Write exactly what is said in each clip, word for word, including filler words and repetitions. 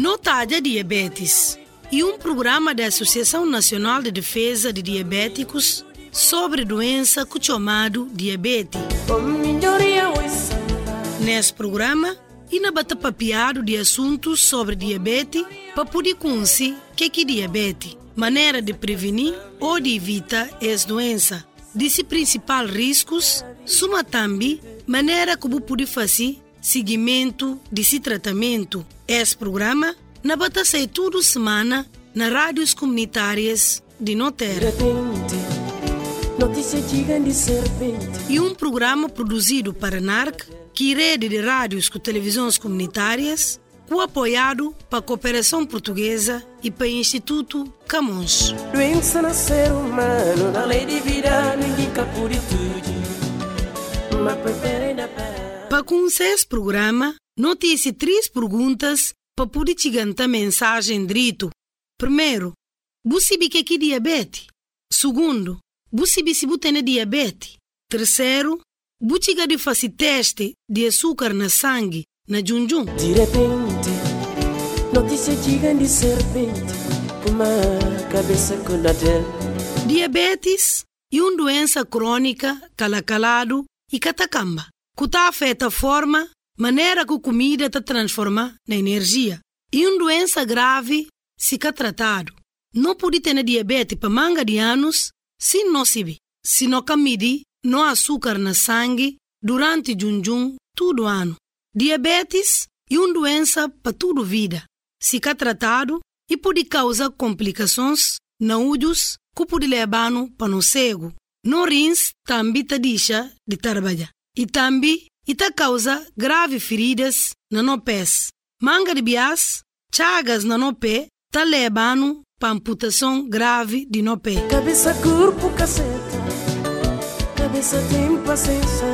Notária Diabetes e um programa da Associação Nacional de Defesa de Diabéticos sobre doença chamado diabetes. Nesse programa, ina bata papiado de assuntos sobre diabetes para poder conhecer o que é diabetes, maneira de prevenir ou de evitar essa doença, desse principal riscos, suma também maneira como pode fazer seguimento desse tratamento. Esse programa na bata sai toda semana nas rádios comunitárias de Noterra. E um programa produzido para a N A R C, que rede de rádios com televisões comunitárias, com apoiado para a Cooperação Portuguesa e para o Instituto Camões. Doença no ser humano, na lei de vida, ninguém capuritude. Para conhecer esse programa, noticie três perguntas para poder te ganhar mensagem direito. Primeiro, você sabe que é diabetes? Segundo, você sabe se você tem diabetes? Terceiro, você de fazer teste de açúcar na sangue, na junjun? De repente, notícia gigante de serpente, uma cabeça com a dela. Diabetes é uma doença crônica, calacalado e catacamba, que está afeta a forma, maneira que a comida está transforma na energia. É uma doença grave se é tratado. Não pode ter diabetes para manga de anos se não se se não camide no açúcar na sangue durante junjun todo ano. Diabetes é uma doença para toda a vida. Se é tratado e pode causar complicações na olhos que pode levar para no cego. No rins também te deixa de trabalhar. E também está causa graves feridas na no pés. Manga de bias, chagas na no pé, está levando para amputação grave de no pé. Cabeça, corpo, caceta. Cabeça tem paciência.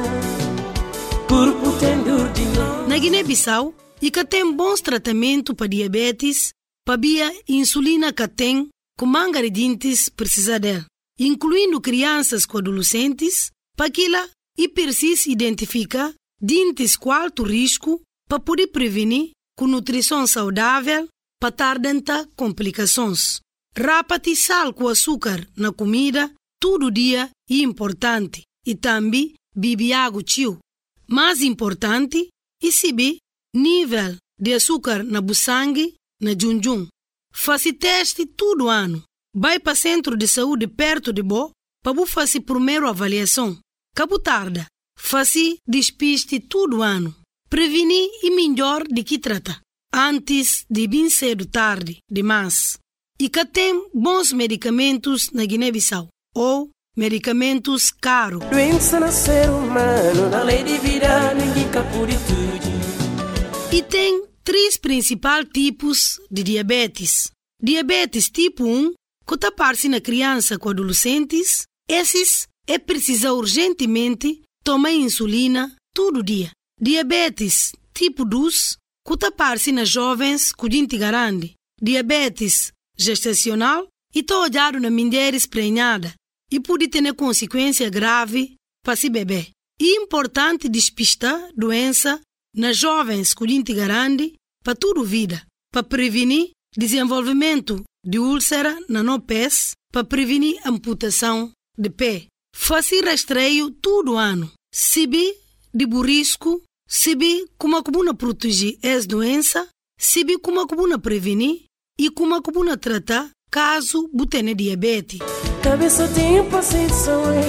Corpo tem dor de novo. Na Guiné-Bissau, e que tem bons tratamentos para diabetes, para via insulina que tem, com manga de dentes precisa dela, incluindo crianças com adolescentes, para que ela e precisa identificar dentes com alto risco para poder prevenir com nutrição saudável para tardantar complicações. Rapati sal com açúcar na comida todo dia é importante e também beber água tio. Mais importante é saber nível de açúcar na sangue na junjun. Faça teste todo ano. Vai para o centro de saúde perto de Bo para fazer primeiro avaliação. Cabo tarda, faça despiste todo ano. Prevenir é melhor do que tratar. Antes de bem cedo tarde demais. E que tem bons medicamentos na Guiné-Bissau. Ou medicamentos caros. Doença no ser humano, na lei de vida, ninguém capuritude. E tem três principais tipos de diabetes. Diabetes tipo um, que está aparece na criança com adolescentes. Esses é precisa urgentemente tomar insulina todo dia. Diabetes tipo dois, que está aparece nas jovens com dente grande. Diabetes gestacional e está olhado na mulheres prenhadas e pode ter consequência grave para se bebê. É importante despistar doença nas jovens com dente grande para toda a vida, para prevenir desenvolvimento de úlcera na no pés, para prevenir amputação de pé. Fazer rastreio todo ano. Saber de risco, saber como é proteger essa doença, saber como é prevenir e como é tratar caso você tenha diabetes. Cabeça tem paciência,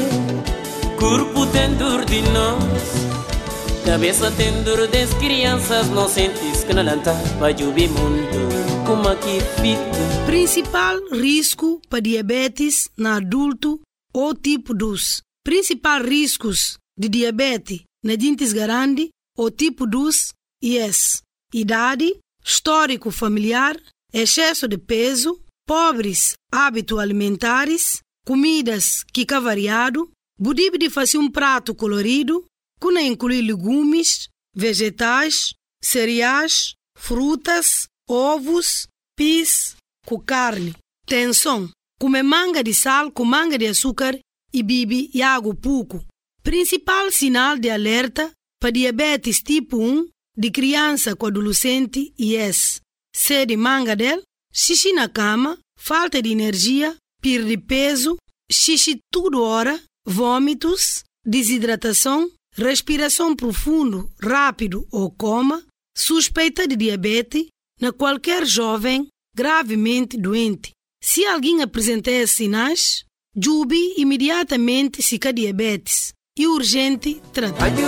corpo tem dor de nós. Cabeça tem dor das crianças inocentes que não lanta vai subir mundo como aqui fito. Principal risco para diabetes na adulto ou tipo dois. Principal riscos de diabetes na dentes grande ou tipo dois é idade, histórico familiar, excesso de peso, pobres hábitos alimentares, comidas que é variado, budib de fazer um prato colorido, que não inclui legumes, vegetais, cereais, frutas, ovos, pis, com carne. Tensão, comer manga de sal com manga de açúcar e bebe e água pouco. Principal sinal de alerta para diabetes tipo um de criança com adolescente é esse. sede manga del, xixi na cama, falta de energia, perda de peso, xixi toda hora, vômitos, desidratação, respiração profundo, rápido ou coma, suspeita de diabetes na qualquer jovem gravemente doente. Se alguém apresentar esses sinais, jube imediatamente se há diabetes e urgente tratamento.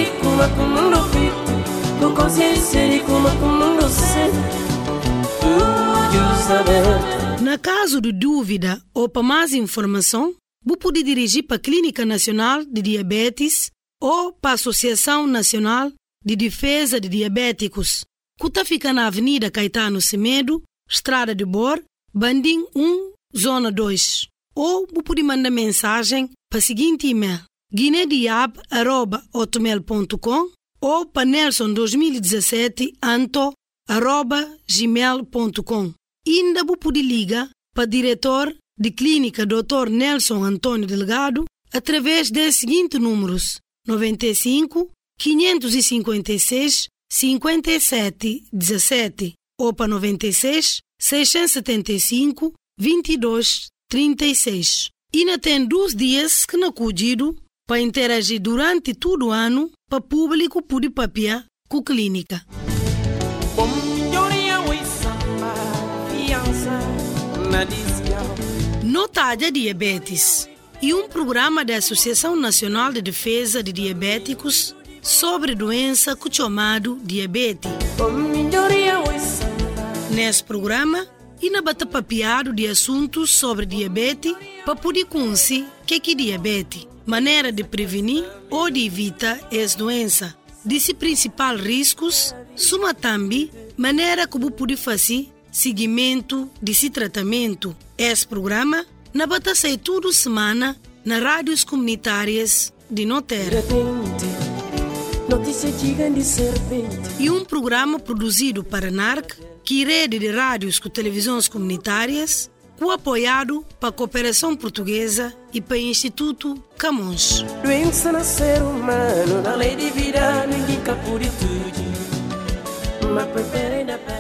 Na caso de dúvida ou para mais informação, você pode dirigir para a Clínica Nacional de Diabetes ou para a Associação Nacional de Defesa de Diabéticos, que está fica na Avenida Caetano Semedo, Estrada de Bor, Bandim um, Zona dois. Ou você pode mandar mensagem para o seguinte e-mail: guinediab arroba hotmail ponto com ou para nelson dois mil e dezessete anto arroba gmail ponto com. Ainda você pode ligar para o diretor de clínica doutor Nelson Antônio Delgado através dos seguintes números: noventa e cinco, quinhentos e cinquenta e seis, cinquenta e sete, dezessete ou para noventa e seis, seiscentos e setenta e cinco, vinte e dois, trinta e seis. E ainda tem dois dias que não cuido para interagir durante todo o ano para público poder papiar com a clínica. Notária Diabetes e um programa da Associação Nacional de Defesa de Diabéticos sobre doença chamado diabetes. Nesse programa, ina bata papiado de assuntos sobre diabetes para poder conhecer o que é diabetes, maneira de prevenir ou de evitar essa doença, desse principal riscos, suma também maneira como pode fazer seguimento desse tratamento. Esse programa na bata sai toda semana nas rádios comunitárias de Noterra. E um programa produzido para a NARC, que rede de rádios com televisões comunitárias, com apoiado para a Cooperação Portuguesa e para o Instituto Camões. Doença no ser humano, na lei de vida, ninguém capuritude, mas prefere da